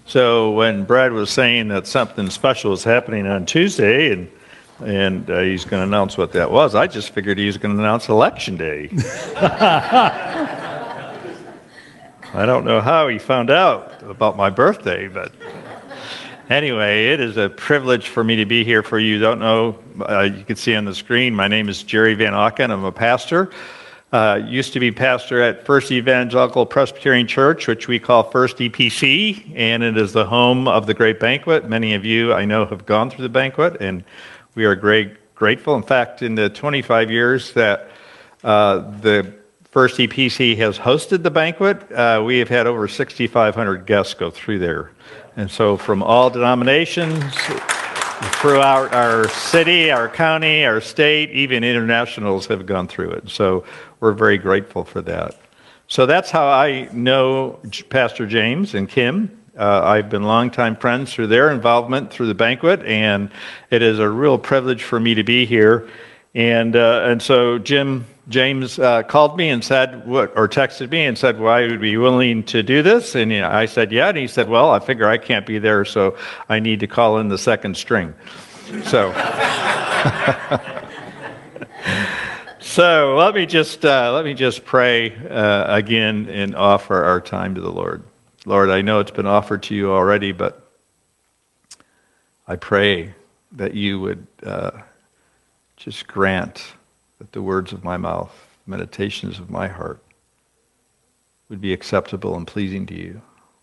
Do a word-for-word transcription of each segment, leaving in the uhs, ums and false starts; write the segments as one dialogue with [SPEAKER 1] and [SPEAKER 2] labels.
[SPEAKER 1] So when Brad was saying that something special was happening on Tuesday, and and uh, he's going to announce what that was, I just figured he was going to announce Election Day. I don't know how he found out about my birthday, but anyway, it is a privilege for me to be here. For you who don't know, uh, you can see on the screen, my name is Jerry Van Auken. I'm a pastor. Uh, used to be pastor at First Evangelical Presbyterian Church, which we call First E P C, and it is the home of the Great Banquet. Many of you, I know, have gone through the banquet, and we are great, grateful. In fact, in the twenty-five years that uh, the First E P C has hosted the banquet, uh, we have had over sixty-five hundred guests go through there. And so from all denominations, throughout our city, our county, our state, even internationals have gone through it. So we're very grateful for that. So that's how I know Pastor James and Kim. Uh, I've been longtime friends through their involvement through the banquet, and it is a real privilege for me to be here. And uh, and so Jim James uh, called me and said, what, or texted me and said, well, I would be willing to do this. And you know, I said, yeah. And he said, well, I figure I can't be there, so I need to call in the second string. So, so let me just uh, let me just pray uh, again and offer our time to the Lord. Lord, I know it's been offered to you already, but I pray that you would uh, just grant that the words of my mouth, meditations of my heart, would be acceptable and pleasing to you.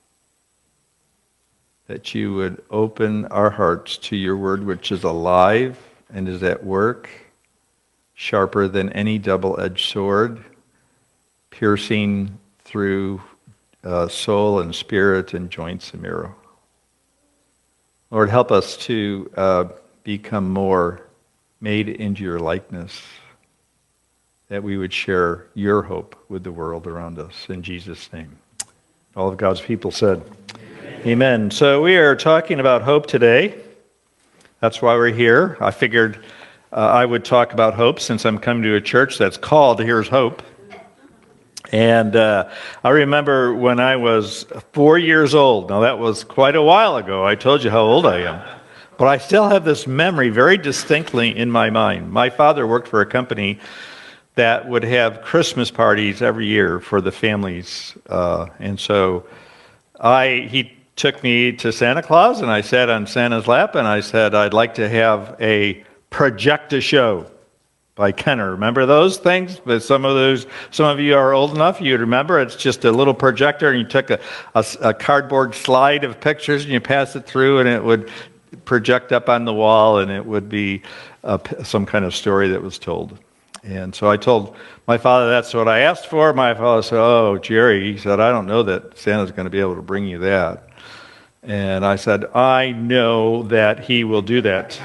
[SPEAKER 1] That you would open our hearts to your word, which is alive and is at work, sharper than any double-edged sword, piercing through uh, soul and spirit and joints and marrow. Lord, help us to uh, become more made into your likeness, that we would share your hope with the world around us. In Jesus' name. All of God's people said, Amen. Amen. So we are talking about hope today. That's why we're here. I figured uh, I would talk about hope since I'm coming to a church that's called Here's Hope. And uh, I remember when I was four years old. Now that was quite a while ago. I told you how old I am. But I still have this memory very distinctly in my mind. My father worked for a company that would have Christmas parties every year for the families. Uh, and so I he took me to Santa Claus, and I sat on Santa's lap, and I said, I'd like to have a project-a-show by Kenner. Remember those things? But some of those, some of you are old enough, you'd remember. It's just a little projector, and you took a, a, a cardboard slide of pictures, and you pass it through, and it would project up on the wall, and it would be uh, some kind of story that was told. And so I told my father that's what I asked for. My father said, oh, Jerry, he said, I don't know that Santa's going to be able to bring you that. And I said, I know that he will do that.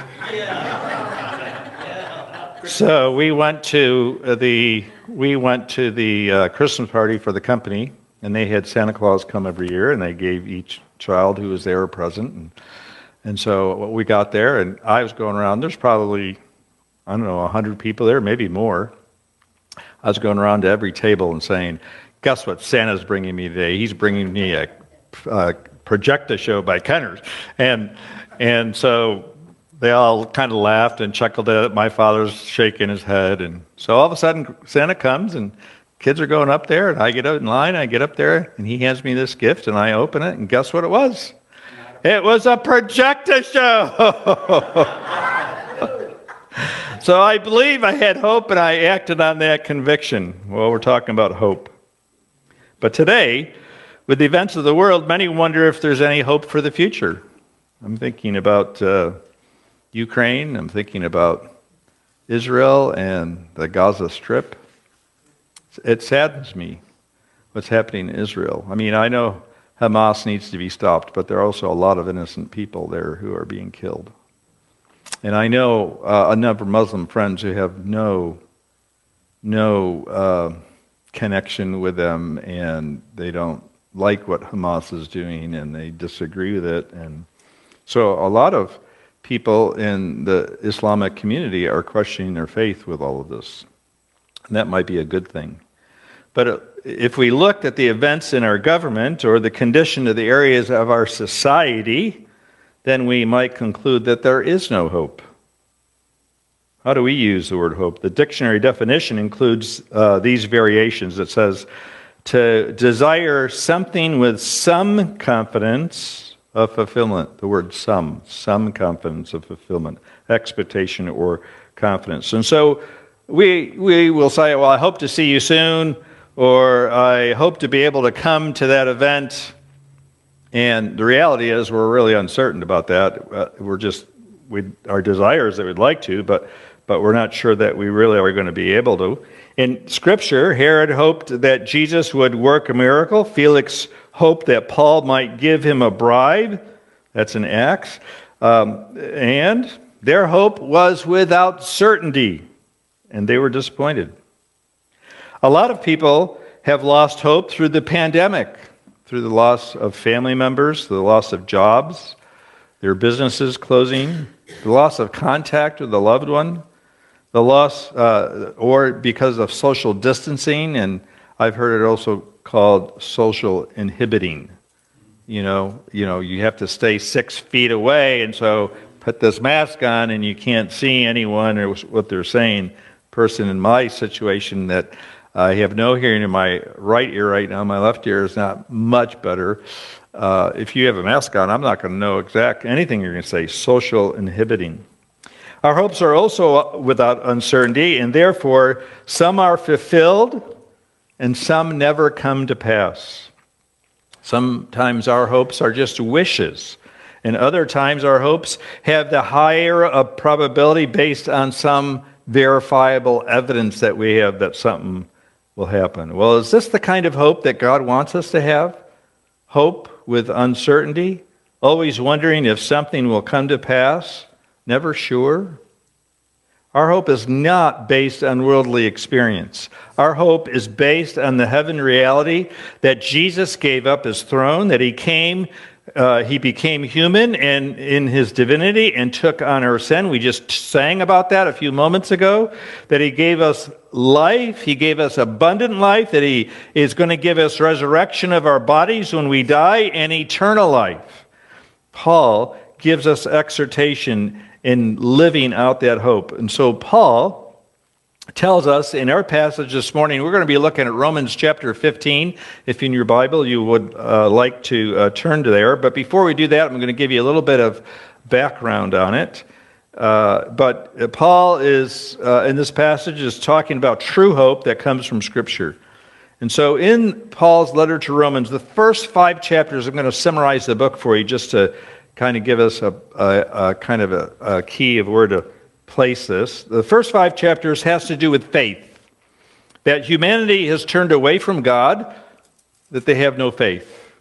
[SPEAKER 1] So we went to the we went to the uh, Christmas party for the company, and they had Santa Claus come every year, and they gave each child who was there a present. And, and so we got there, and I was going around. There's probably, I don't know, a hundred people there, maybe more. I was going around to every table and saying, guess what Santa's bringing me today? He's bringing me a, a project-a-show by Kenner's. And and so they all kind of laughed and chuckled at it. My father's shaking his head. And so all of a sudden, Santa comes, and kids are going up there, and I get out in line, I get up there, and he hands me this gift, and I open it, and guess what it was? It was a project-a-show! So I believe I had hope, and I acted on that conviction. Well, we're talking about hope. But today, with the events of the world, many wonder if there's any hope for the future. I'm thinking about uh, Ukraine. I'm thinking about Israel and the Gaza Strip. It saddens me what's happening in Israel. I mean, I know Hamas needs to be stopped, but there are also a lot of innocent people there who are being killed. And I know uh, a number of Muslim friends who have no no uh, connection with them, and they don't like what Hamas is doing, and they disagree with it. And so a lot of people in the Islamic community are questioning their faith with all of this. And that might be a good thing. But if we looked at the events in our government or the condition of the areas of our society, then we might conclude that there is no hope. How do we use the word hope? The dictionary definition includes uh, these variations. It says, to desire something with some confidence of fulfillment. The word some, some confidence of fulfillment, expectation or confidence. And so we we will say, well, I hope to see you soon, or I hope to be able to come to that event. And the reality is we're really uncertain about that. Uh, we're just, we our desires that we'd like to, but but we're not sure that we really are going to be able to. In Scripture, Herod hoped that Jesus would work a miracle. Felix hoped that Paul might give him a bribe. That's in Acts. Um, and their hope was without certainty, and they were disappointed. A lot of people have lost hope through the pandemic, through the loss of family members, the loss of jobs, their businesses closing, the loss of contact with a loved one, the loss, uh, or because of social distancing, and I've heard it also called social inhibiting. You know, you know, you have to stay six feet away, and so put this mask on, and you can't see anyone or what they're saying. Person in my situation that I have no hearing in my right ear right now, my left ear is not much better. Uh, if you have a mask on, I'm not going to know exact anything you're going to say. Social inhibiting. Our hopes are also without uncertainty, and therefore some are fulfilled and some never come to pass. Sometimes our hopes are just wishes, and other times our hopes have the higher of probability based on some verifiable evidence that we have that something will happen. Well, is this the kind of hope that God wants us to have? Hope with uncertainty? Always wondering if something will come to pass? Never sure? Our hope is not based on worldly experience. Our hope is based on the heaven reality that Jesus gave up his throne, that he came, uh, he became human and in his divinity and took on our sin. We just sang about that a few moments ago, that he gave us life, he gave us abundant life, that he is going to give us resurrection of our bodies when we die and eternal life. Paul gives us exhortation in living out that hope. And so Paul tells us in our passage this morning, we're going to be looking at Romans chapter fifteen. If in your Bible you would uh, like to uh, turn to there. But before we do that, I'm going to give you a little bit of background on it. Uh, but Paul is, uh, in this passage, is talking about true hope that comes from Scripture. And so in Paul's letter to Romans, the first five chapters, I'm going to summarize the book for you just to kind of give us a, a, a kind of a, a key of where to place this. The first five chapters has to do with faith. That humanity has turned away from God, that they have no faith.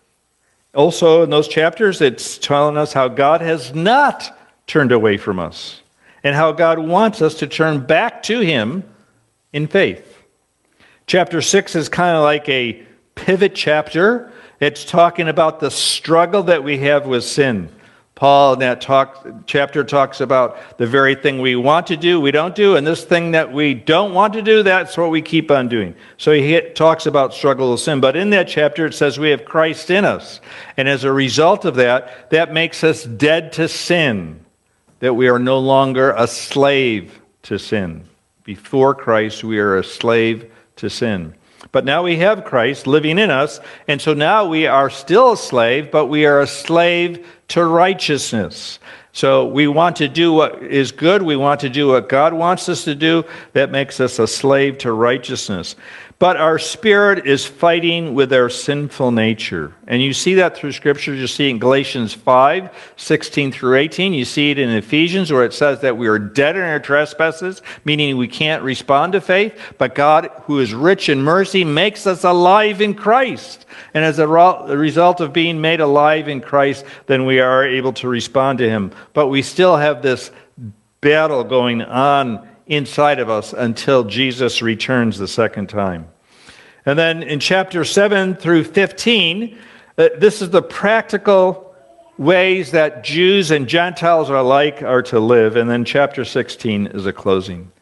[SPEAKER 1] Also in those chapters, it's telling us how God has not turned away from us, and how God wants us to turn back to him in faith. Chapter six is kind of like a pivot chapter. It's talking about the struggle that we have with sin. Paul in that talk, chapter talks about the very thing we want to do, we don't do, and this thing that we don't want to do, that's what we keep on doing. So he hit, talks about struggle with sin. But in that chapter it says we have Christ in us. And as a result of that, that makes us dead to sin, that we are no longer a slave to sin. Before Christ, we are a slave to sin. But now we have Christ living in us, and so now we are still a slave, but we are a slave to righteousness. So we want to do what is good. We want to do what God wants us to do. That makes us a slave to righteousness. But our spirit is fighting with our sinful nature. And you see that through Scripture. You see it in Galatians five, sixteen through eighteen. You see it in Ephesians where it says that we are dead in our trespasses, meaning we can't respond to faith. But God, who is rich in mercy, makes us alive in Christ. And as a result of being made alive in Christ, then we are able to respond to him. But we still have this battle going on inside of us until Jesus returns the second time. And then in chapter seven through fifteen, uh, this is the practical ways that Jews and Gentiles are alike are to live. And then chapter sixteen is a closing.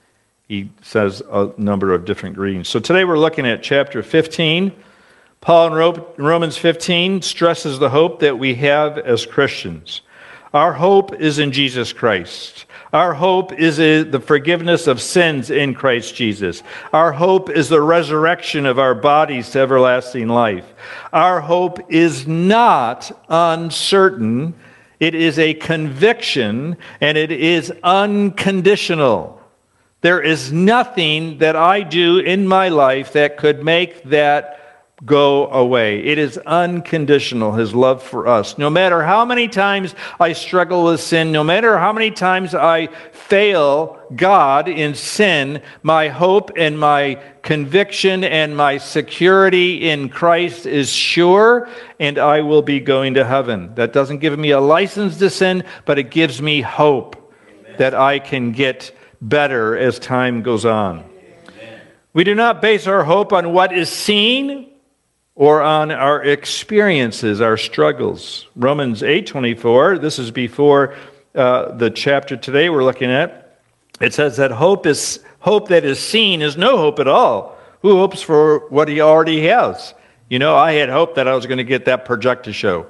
[SPEAKER 1] he says a number of different greetings. So today we're looking at chapter fifteen. Paul in Romans fifteen stresses the hope that we have as Christians. Our hope is in Jesus Christ. Our hope is in the forgiveness of sins in Christ Jesus. Our hope is the resurrection of our bodies to everlasting life. Our hope is not uncertain. It is a conviction, and it is unconditional. There is nothing that I do in my life that could make that go away. It is unconditional, his love for us. No matter how many times I struggle with sin, no matter how many times I fail God in sin, my hope and my conviction and my security in Christ is sure, and I will be going to heaven. That doesn't give me a license to sin, but it gives me hope that I can get better as time goes on. Amen. We do not base our hope on what is seen or on our experiences, our struggles. Romans eight twenty-four, this is before uh, the chapter today we're looking at. It says that hope is hope that is seen is no hope at all. Who hopes for what he already has? You know, I had hoped that I was going to get that projector show.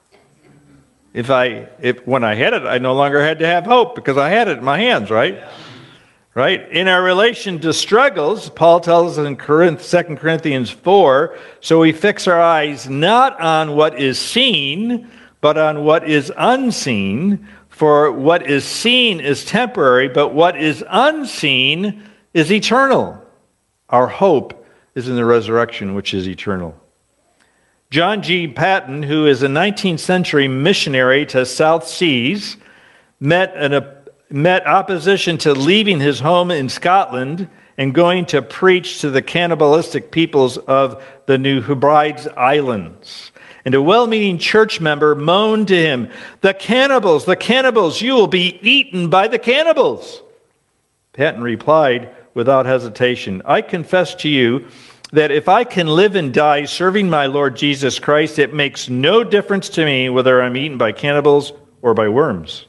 [SPEAKER 1] If I, if when I had it, I no longer had to have hope because I had it in my hands, right? Right? In our relation to struggles, Paul tells us in Second Corinthians four, so we fix our eyes not on what is seen, but on what is unseen. For what is seen is temporary, but what is unseen is eternal. Our hope is in the resurrection, which is eternal. John G. Paton, who is a nineteenth century missionary to South Seas, met an met opposition to leaving his home in Scotland and going to preach to the cannibalistic peoples of the New Hebrides Islands. And a well-meaning church member moaned to him, "The cannibals, the cannibals, you will be eaten by the cannibals." Paton replied without hesitation, "I confess to you that if I can live and die serving my Lord Jesus Christ, it makes no difference to me whether I'm eaten by cannibals or by worms.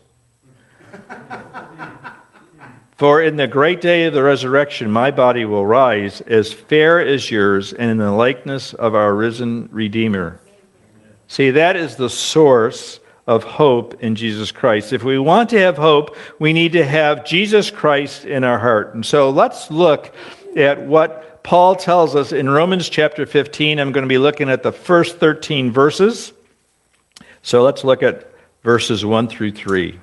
[SPEAKER 1] For in the great day of the resurrection, my body will rise as fair as yours and in the likeness of our risen Redeemer." See, that is the source of hope in Jesus Christ. If we want to have hope, we need to have Jesus Christ in our heart. And so let's look at what Paul tells us in Romans chapter fifteen. I'm going to be looking at the first thirteen verses. So let's look at verses one through three.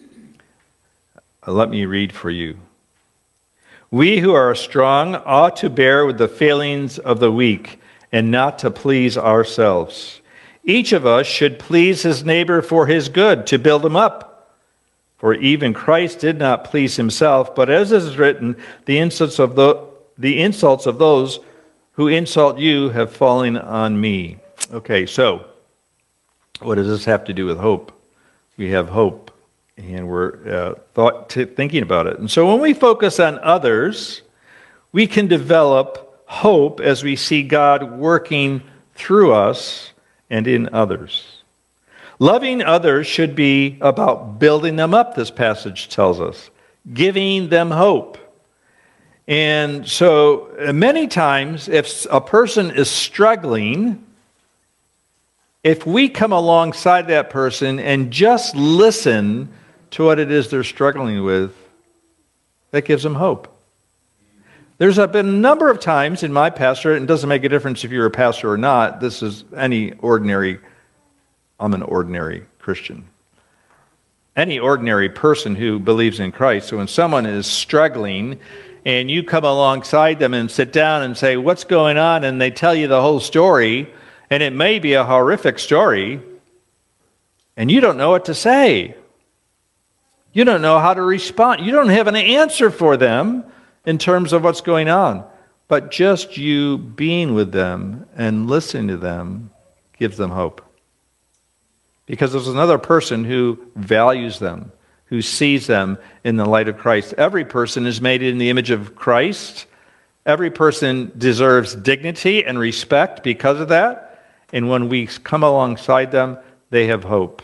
[SPEAKER 1] Let me read for you. "We who are strong ought to bear with the failings of the weak and not to please ourselves. Each of us should please his neighbor for his good, to build him up. For even Christ did not please himself, but as is written, the insults of the, the insults of those who insult you have fallen on me." Okay, so what does this have to do with hope? We have hope. And we're uh, thought to thinking about it. And so when we focus on others, we can develop hope as we see God working through us and in others. Loving others should be about building them up, this passage tells us, giving them hope. And so many times, if a person is struggling, if we come alongside that person and just listen to what it is they're struggling with, that gives them hope. There's been a number of times in my pastorate, and it doesn't make a difference if you're a pastor or not, this is any ordinary, I'm an ordinary Christian. Any ordinary person who believes in Christ. So when someone is struggling and you come alongside them and sit down and say, "What's going on?" and they tell you the whole story, and it may be a horrific story, and you don't know what to say. You don't know how to respond. You don't have an answer for them in terms of what's going on. But just you being with them and listening to them gives them hope. Because there's another person who values them, who sees them in the light of Christ. Every person is made in the image of Christ. Every person deserves dignity and respect because of that. And when we come alongside them, they have hope.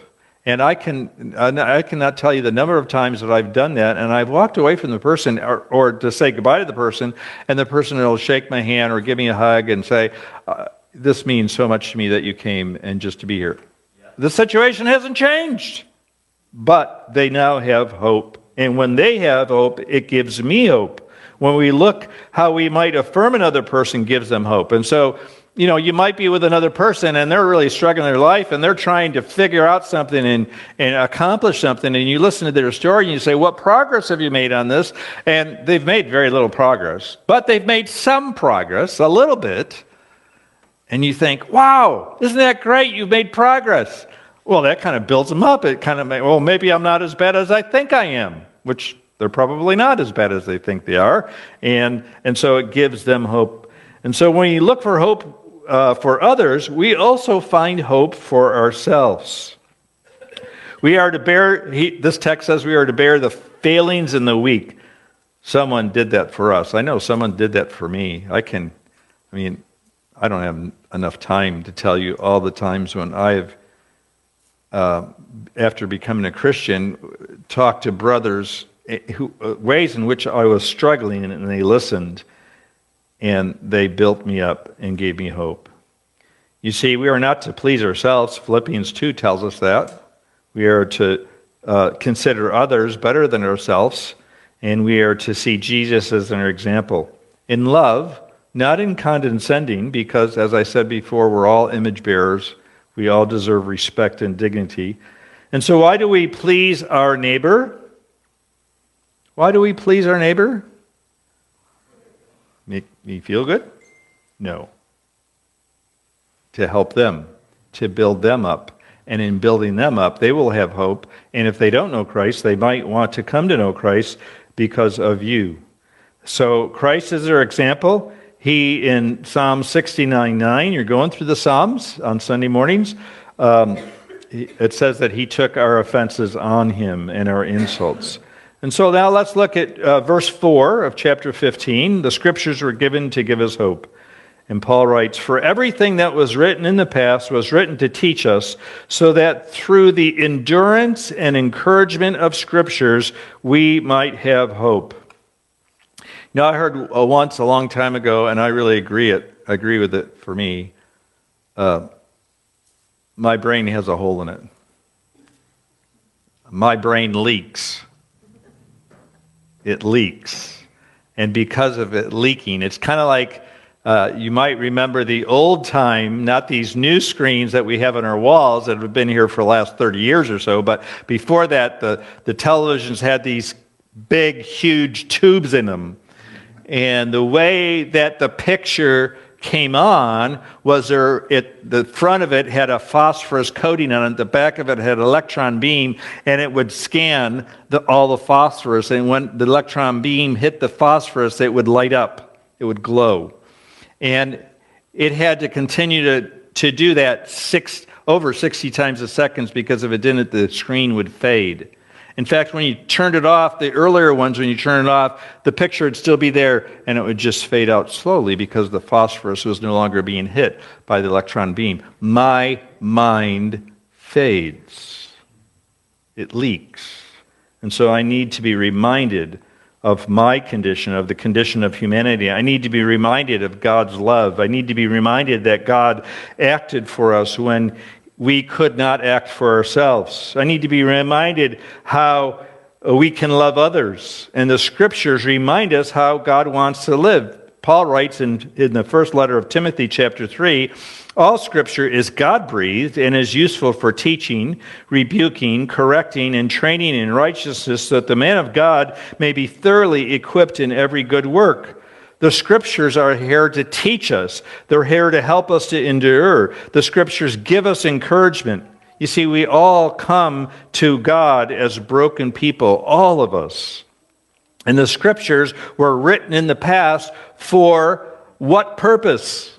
[SPEAKER 1] And I can I cannot tell you the number of times that I've done that, and I've walked away from the person, or, or to say goodbye to the person, and the person will shake my hand or give me a hug and say, uh, this means so much to me that you came and just to be here. Yeah. The situation hasn't changed, but they now have hope. And when they have hope, it gives me hope. When we look how we might affirm another person gives them hope. And so, you know, you might be with another person and they're really struggling in their life and they're trying to figure out something and, and accomplish something, and you listen to their story and you say, what progress have you made on this? And they've made very little progress, but they've made some progress, a little bit. And you think, wow, isn't that great? You've made progress. Well, that kind of builds them up. It kind of, well, maybe I'm not as bad as I think I am, which they're probably not as bad as they think they are. And, and so it gives them hope. And so when you look for hope Uh, for others, we also find hope for ourselves. We are to bear, he, this text says we are to bear the failings in the weak. Someone did that for us. I know someone did that for me. I can, I mean, I don't have enough time to tell you all the times when I've, uh, after becoming a Christian, talked to brothers, who, uh, ways in which I was struggling, and they listened. And they built me up and gave me hope. You see, we are not to please ourselves. Philippians two tells us that. We are to uh, consider others better than ourselves, and we are to see Jesus as an example. In love, not in condescending, because, as I said before, we're all image bearers. We all deserve respect and dignity. And so why do we please our neighbor? Why do we please our neighbor? Make me feel good? No. To help them, to build them up. And in building them up, they will have hope. And if they don't know Christ, they might want to come to know Christ because of you. So Christ is their example. He, in Psalm sixty-nine nine, you're going through the Psalms on Sunday mornings, um, it says that he took our offenses on him and our insults. And so now let's look at uh, verse four of chapter fifteen. The scriptures were given to give us hope. And Paul writes, for everything that was written in the past was written to teach us, so that through the endurance and encouragement of scriptures, we might have hope. You know, I heard uh, once a long time ago, and I really agree it. I agree with it for me. Uh, my brain has a hole in it. My brain leaks. It leaks. And because of it leaking, it's kind of like, uh, you might remember the old time, not these new screens that we have on our walls that have been here for the last thirty years or so, but before that, the, the televisions had these big, huge tubes in them. And the way that the picture came on was there, it, the front of it had a phosphorus coating on it, the back of it had an electron beam, and it would scan the, all the phosphorus, and when the electron beam hit the phosphorus, it would light up, it would glow. And it had to continue to, to do that six, over sixty times a second, because if it didn't, the screen would fade. In fact, when you turned it off, the earlier ones, when you turn it off, the picture would still be there, and it would just fade out slowly because the phosphorus was no longer being hit by the electron beam. My mind fades. It leaks. And so I need to be reminded of my condition, of the condition of humanity. I need to be reminded of God's love. I need to be reminded that God acted for us when we could not act for ourselves. I need to be reminded how we can love others. And the scriptures remind us how God wants to live. Paul writes in, in the first letter of Timothy, chapter three, all scripture is God-breathed and is useful for teaching, rebuking, correcting, and training in righteousness, so that the man of God may be thoroughly equipped in every good work. The scriptures are here to teach us. They're here to help us to endure. The scriptures give us encouragement. You see, we all come to God as broken people, all of us. And the scriptures were written in the past for what purpose?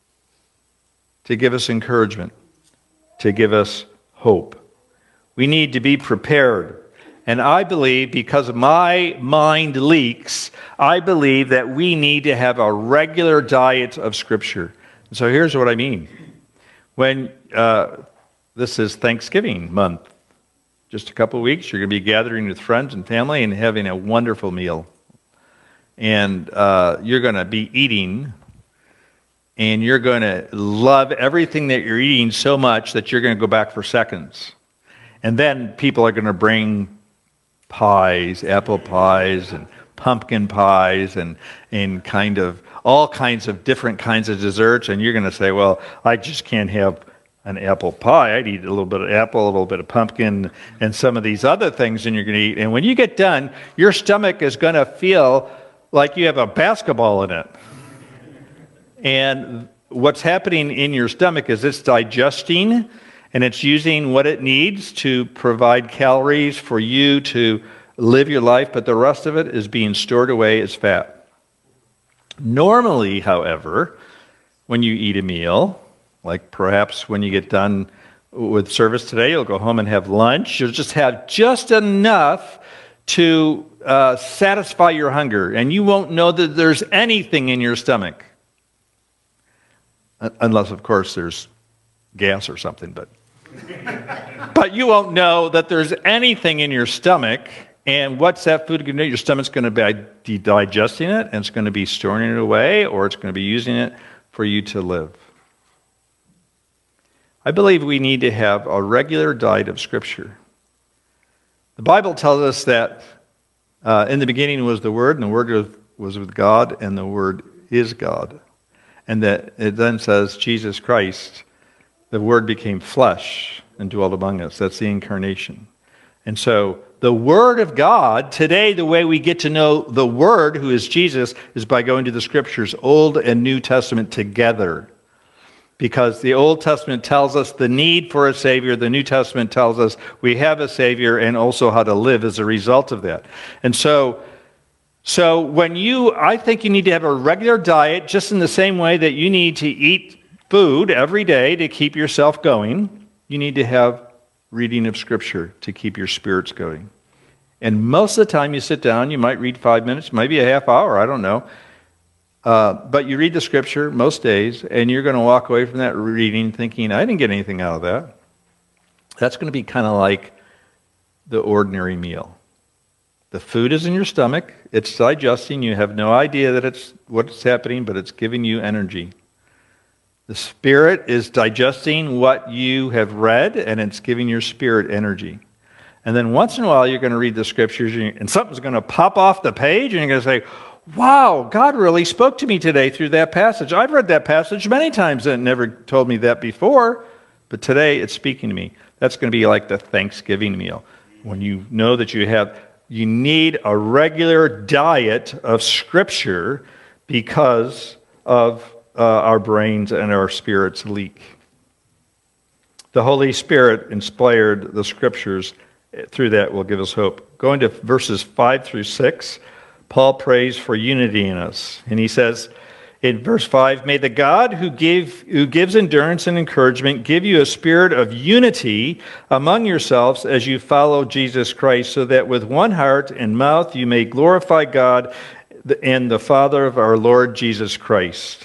[SPEAKER 1] To give us encouragement, to give us hope. We need to be prepared. And I believe, because my mind leaks, I believe that we need to have a regular diet of Scripture. So here's what I mean. When uh, this is Thanksgiving month, just a couple of weeks, you're going to be gathering with friends and family and having a wonderful meal. And uh, you're going to be eating, and you're going to love everything that you're eating so much that you're going to go back for seconds. And then people are going to bring pies, apple pies, and pumpkin pies, and, and kind of all kinds of different kinds of desserts. And you're going to say, well, I just can't have an apple pie. I'd eat a little bit of apple, a little bit of pumpkin, and some of these other things, and you're going to eat. And when you get done, your stomach is going to feel like you have a basketball in it. And what's happening in your stomach is it's digesting, and it's using what it needs to provide calories for you to live your life, but the rest of it is being stored away as fat. Normally, however, when you eat a meal, like perhaps when you get done with service today, you'll go home and have lunch. You'll just have just enough to uh, satisfy your hunger, and you won't know that there's anything in your stomach. Unless, of course, there's gas or something, but but you won't know that there's anything in your stomach. And what's that food going to do? Your stomach's going to be digesting it, and it's going to be storing it away, or it's going to be using it for you to live. I believe we need to have a regular diet of Scripture. The Bible tells us that uh, in the beginning was the Word, and the Word was with God, and the Word is God. And that it then says Jesus Christ, the Word became flesh and dwelt among us. That's the incarnation. And so the Word of God, today the way we get to know the Word, who is Jesus, is by going to the Scriptures, Old and New Testament together. Because the Old Testament tells us the need for a Savior, the New Testament tells us we have a Savior and also how to live as a result of that. And so, so when you, I think you need to have a regular diet just in the same way that you need to eat food every day to keep yourself going. You need to have reading of Scripture to keep your spirits going. And most of the time you sit down, you might read five minutes, maybe a half hour, I don't know. Uh, but you read the Scripture most days, and you're going to walk away from that reading thinking, I didn't get anything out of that. That's going to be kind of like the ordinary meal. The food is in your stomach, it's digesting, you have no idea that it's what's happening, but it's giving you energy. The Spirit is digesting what you have read, and it's giving your spirit energy. And then once in a while, you're going to read the Scriptures, and something's going to pop off the page, and you're going to say, wow, God really spoke to me today through that passage. I've read that passage many times, and it never told me that before, but today it's speaking to me. That's going to be like the Thanksgiving meal. When you know that you have, you need a regular diet of Scripture because of Uh, our brains and our spirits leak. The Holy Spirit inspired the Scriptures. Through that will give us hope. Going to verses five through six, Paul prays for unity in us. And he says in verse five, may the God who, gave, who gives endurance and encouragement give you a spirit of unity among yourselves as you follow Jesus Christ, so that with one heart and mouth you may glorify God and the Father of our Lord Jesus Christ.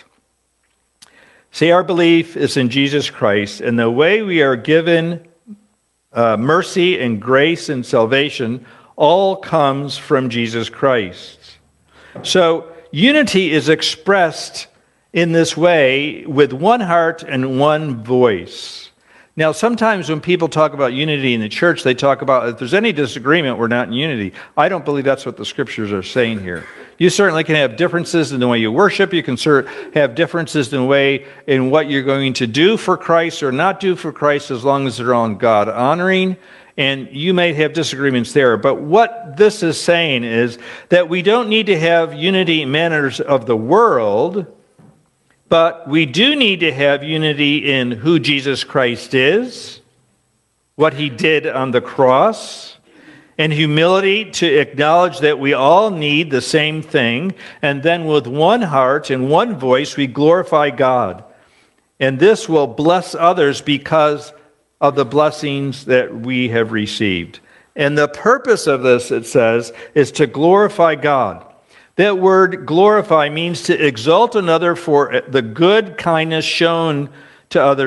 [SPEAKER 1] See, our belief is in Jesus Christ, and the way we are given uh, mercy and grace and salvation all comes from Jesus Christ. So, unity is expressed in this way with one heart and one voice. Now, sometimes when people talk about unity in the church, they talk about if there's any disagreement, we're not in unity. I don't believe that's what the Scriptures are saying here. You certainly can have differences in the way you worship. You can have differences in the way in what you're going to do for Christ or not do for Christ, as long as they're on God honoring. And you may have disagreements there. But what this is saying is that we don't need to have unity in manners of the world, but we do need to have unity in who Jesus Christ is, what he did on the cross, and humility to acknowledge that we all need the same thing, and then with one heart and one voice we glorify God. And this will bless others because of the blessings that we have received. And the purpose of this, it says, is to glorify God. That word glorify means to exalt another for the good kindness shown to others,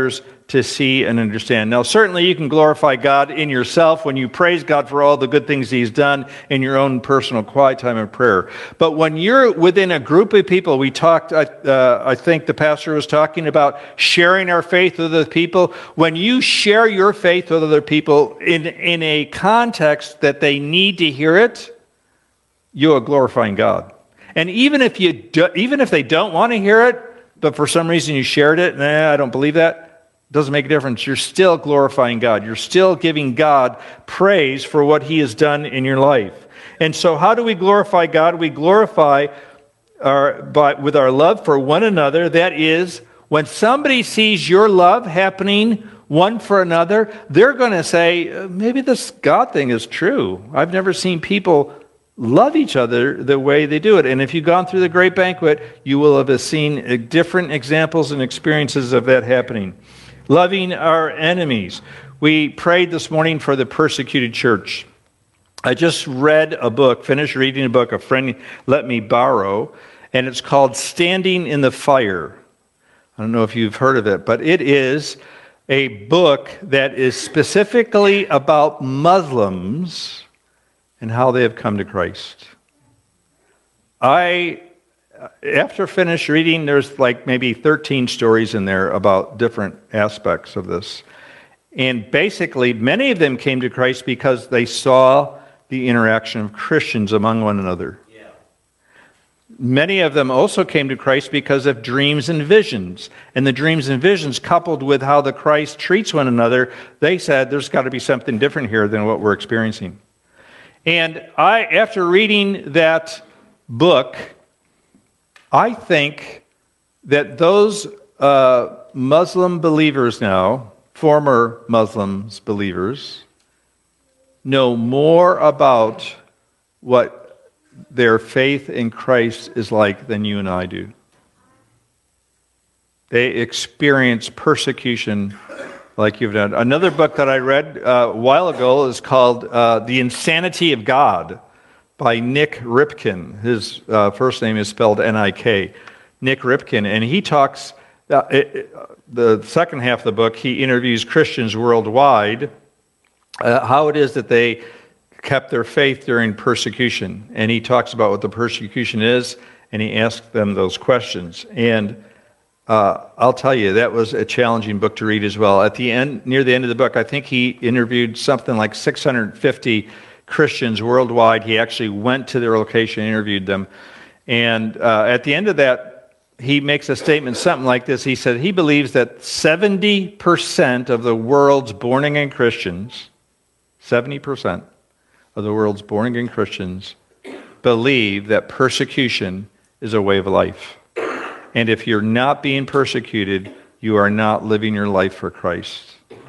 [SPEAKER 1] to see and understand. Now, certainly you can glorify God in yourself when you praise God for all the good things He's done in your own personal quiet time of prayer. But when you're within a group of people, we talked, uh, I think the pastor was talking about sharing our faith with other people. When you share your faith with other people in, in a context that they need to hear it, you are glorifying God. And even if you do, even if they don't want to hear it, but for some reason you shared it, nah, I don't believe that, doesn't make a difference. You're still glorifying God. You're still giving God praise for what He has done in your life. And so how do we glorify God? We glorify our, by, with our love for one another. That is, when somebody sees your love happening one for another, they're going to say, maybe this God thing is true. I've never seen people love each other the way they do it. And if you've gone through the great banquet, you will have seen different examples and experiences of that happening. Loving our enemies. We prayed this morning for the persecuted church. I just read a book, finished reading a book a friend let me borrow, and it's called Standing in the Fire. I don't know if you've heard of it, but it is a book that is specifically about Muslims and how they have come to Christ. I, after finished reading, there's like maybe thirteen stories in there about different aspects of this. And basically, many of them came to Christ because they saw the interaction of Christians among one another. Yeah. Many of them also came to Christ because of dreams and visions. And the dreams and visions, coupled with how the Christ treats one another, they said, there's got to be something different here than what we're experiencing. And I, after reading that book, I think that those uh, Muslim believers now, former Muslims believers, know more about what their faith in Christ is like than you and I do. They experience persecution like you've done. Another book that I read uh, a while ago is called uh, The Insanity of God by Nick Ripken. His uh, first name is spelled N I K. Nick Ripken. And he talks, uh, it, the second half of the book, he interviews Christians worldwide, uh, how it is that they kept their faith during persecution. And he talks about what the persecution is, and he asks them those questions. And Uh, I'll tell you, that was a challenging book to read as well. At the end, near the end of the book, I think he interviewed something like six hundred fifty Christians worldwide. He actually went to their location and interviewed them. And uh, at the end of that, he makes a statement, something like this. He said he believes that seventy percent of the world's born-again Christians, seventy percent of the world's born-again Christians believe that persecution is a way of life. And if you're not being persecuted, you are not living your life for Christ.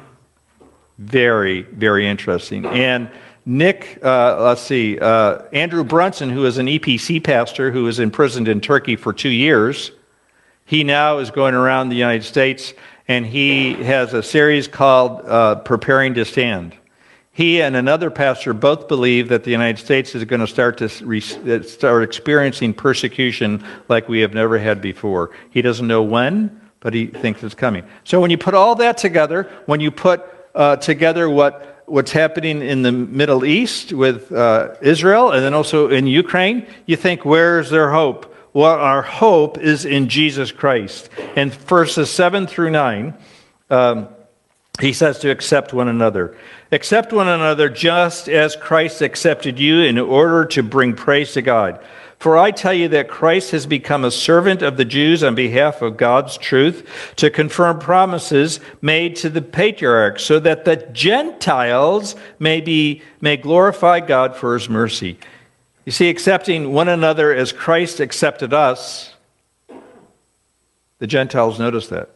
[SPEAKER 1] Very, very interesting. And Nick, uh, let's see, uh, Andrew Brunson, who is an E P C pastor who was imprisoned in Turkey for two years, he now is going around the United States, and he has a series called uh, Preparing to Stand. He and another pastor both believe that the United States is going to start to re- start experiencing persecution like we have never had before. He doesn't know when, but he thinks it's coming. So when you put all that together, when you put uh, together what what's happening in the Middle East with uh, Israel and then also in Ukraine, you think, where's their hope? Well, our hope is in Jesus Christ. And verses seven through nine, um, he says to accept one another. Accept one another just as Christ accepted you in order to bring praise to God. For I tell you that Christ has become a servant of the Jews on behalf of God's truth to confirm promises made to the patriarchs, so that the Gentiles may be may glorify God for his mercy. You see, accepting one another as Christ accepted us, the Gentiles notice that.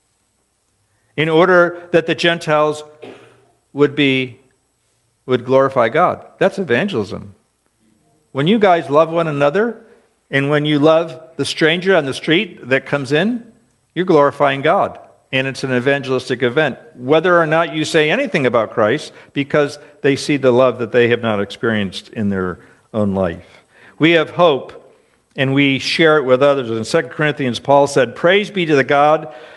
[SPEAKER 1] In order that the Gentiles would be would glorify God. That's evangelism. When you guys love one another, and when you love the stranger on the street that comes in, you're glorifying God. And it's an evangelistic event, whether or not you say anything about Christ, because they see the love that they have not experienced in their own life. We have hope, and we share it with others. In Second Corinthians, Paul said, "Praise be to the God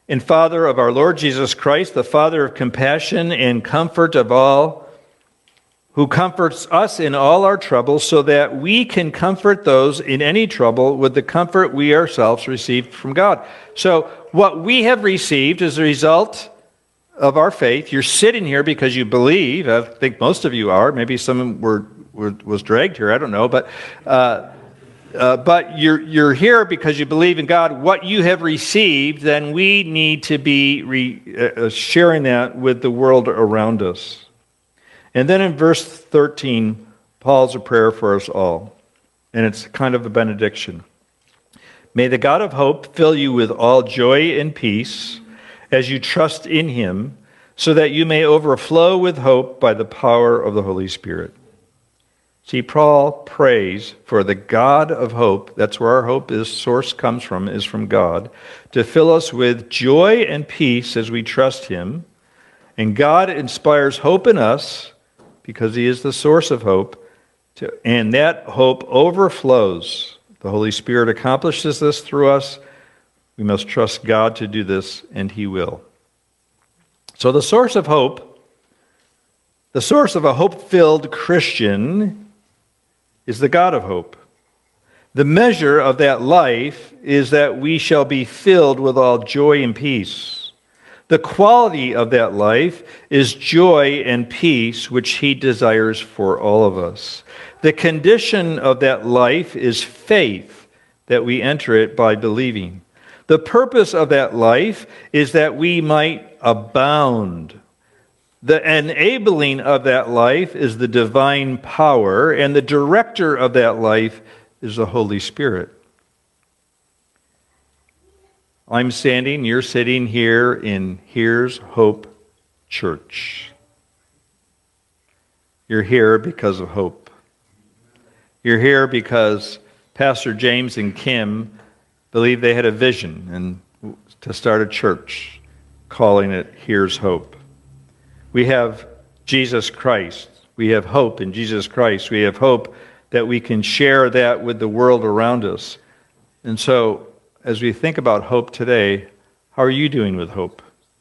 [SPEAKER 1] and Father of our Lord Jesus Christ, the Father of compassion and comfort of all, who comforts us in all our troubles, so that we can comfort those in any trouble with the comfort we ourselves received from God. So what we have received as a result of our faith, you're sitting here because you believe. I think most of you are. Maybe some were, were was dragged here. I don't know, but uh, uh, but you're you're here because you believe in God. What you have received, then we need to be re, uh, sharing that with the world around us. And then in verse thirteen, Paul's a prayer for us all, and it's kind of a benediction. May the God of hope fill you with all joy and peace as you trust in him, so that you may overflow with hope by the power of the Holy Spirit. See, Paul prays for the God of hope, that's where our hope is, source comes from, is from God, to fill us with joy and peace as we trust him. And God inspires hope in us, because he is the source of hope, to, and that hope overflows. The Holy Spirit accomplishes this through us. We must trust God to do this, and he will. So the source of hope, the source of a hope-filled Christian is the God of hope. The measure of that life is that we shall be filled with all joy and peace. The quality of that life is joy and peace, which he desires for all of us. The condition of that life is faith, that we enter it by believing. The purpose of that life is that we might abound. The enabling of that life is the divine power, and the director of that life is the Holy Spirit. I'm standing, you're sitting here in Here's Hope Church. You're here because of hope. You're here because Pastor James and Kim believed they had a vision and to start a church, calling it Here's Hope. We have Jesus Christ. We have hope in Jesus Christ. We have hope that we can share that with the world around us. And so, as we think about hope today, how are you doing with hope?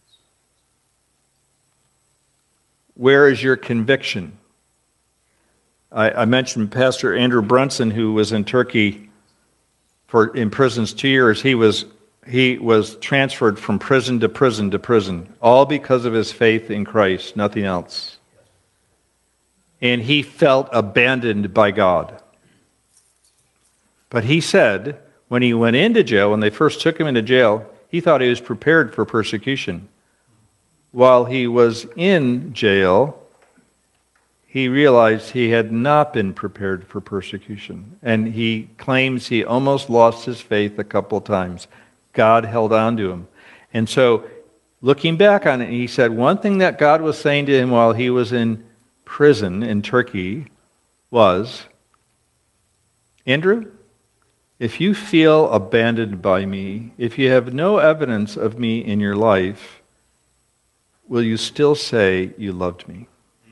[SPEAKER 1] Where is your conviction? I, I mentioned Pastor Andrew Brunson, who was in Turkey for in prisons two years. He was he was transferred from prison to prison to prison, all because of his faith in Christ, nothing else. And he felt abandoned by God. But he said, when he went into jail, when they first took him into jail, he thought he was prepared for persecution. While he was in jail, he realized he had not been prepared for persecution. And he claims he almost lost his faith a couple times. God held on to him. And so, looking back on it, he said one thing that God was saying to him while he was in prison in Turkey was, Andrew, if you feel abandoned by me, if you have no evidence of me in your life, will you still say you loved me?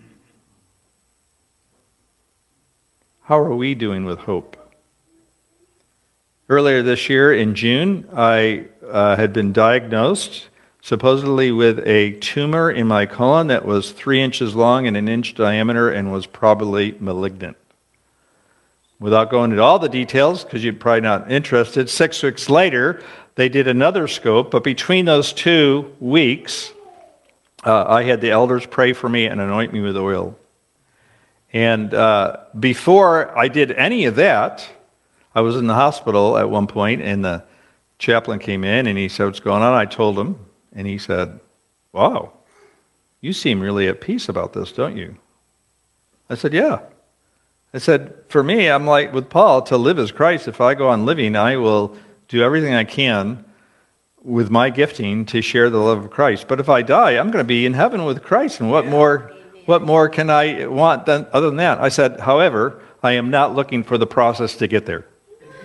[SPEAKER 1] How are we doing with hope? Earlier this year in June, I uh, had been diagnosed supposedly with a tumor in my colon that was three inches long and an inch diameter and was probably malignant. Without going into all the details, because you're probably not interested, six weeks later, they did another scope, but between those two weeks, uh, I had the elders pray for me and anoint me with oil. And uh, before I did any of that, I was in the hospital at one point, and the chaplain came in, and he said, what's going on? I told him, and he said, wow, you seem really at peace about this, don't you? I said, yeah. I said, for me, I'm like with Paul, to live as Christ. If I go on living, I will do everything I can with my gifting to share the love of Christ. But if I die, I'm going to be in heaven with Christ, and what more, what more can I want than, other than that? I said, however, I am not looking for the process to get there.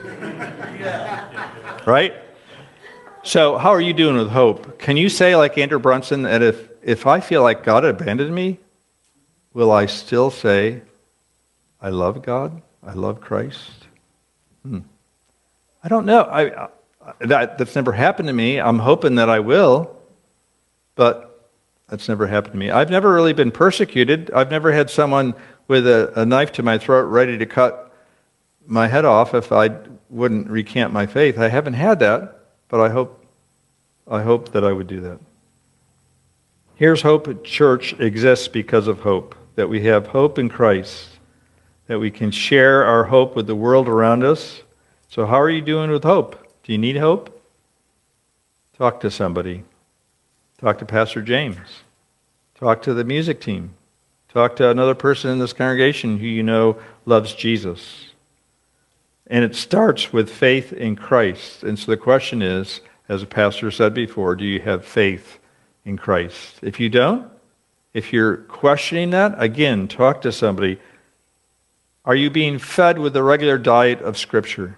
[SPEAKER 1] Right? So how are you doing with hope? Can you say, like Andrew Brunson, that if, if I feel like God abandoned me, will I still say, I love God, I love Christ? Hmm. I don't know. I that, that's never happened to me. I'm hoping that I will, but that's never happened to me. I've never really been persecuted. I've never had someone with a, a knife to my throat ready to cut my head off if I wouldn't recant my faith. I haven't had that, but I hope, I hope that I would do that. Here's Hope Church exists because of hope, that we have hope in Christ, that we can share our hope with the world around us. So how are you doing with hope? Do you need hope? Talk to somebody. Talk to Pastor James. Talk to the music team. Talk to another person in this congregation who you know loves Jesus. And it starts with faith in Christ. And so the question is, as a pastor said before, do you have faith in Christ? If you don't, if you're questioning that, again, talk to somebody. Are you being fed with the regular diet of Scripture?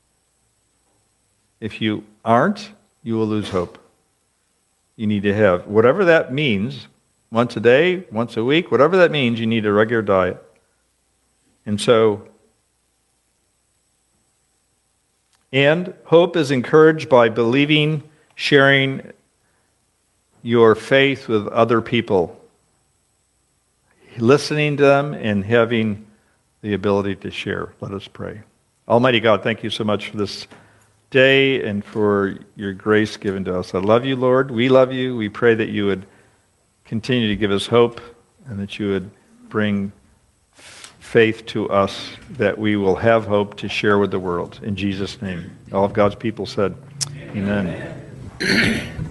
[SPEAKER 1] If you aren't, you will lose hope. You need to have, whatever that means, once a day, once a week, whatever that means, you need a regular diet. And so, and hope is encouraged by believing, sharing your faith with other people, listening to them, and having the ability to share. Let us pray. Almighty God, thank you so much for this day and for your grace given to us. I love you, Lord. We love you. We pray that you would continue to give us hope and that you would bring faith to us, that we will have hope to share with the world. In Jesus' name. All of God's people said, amen. Amen.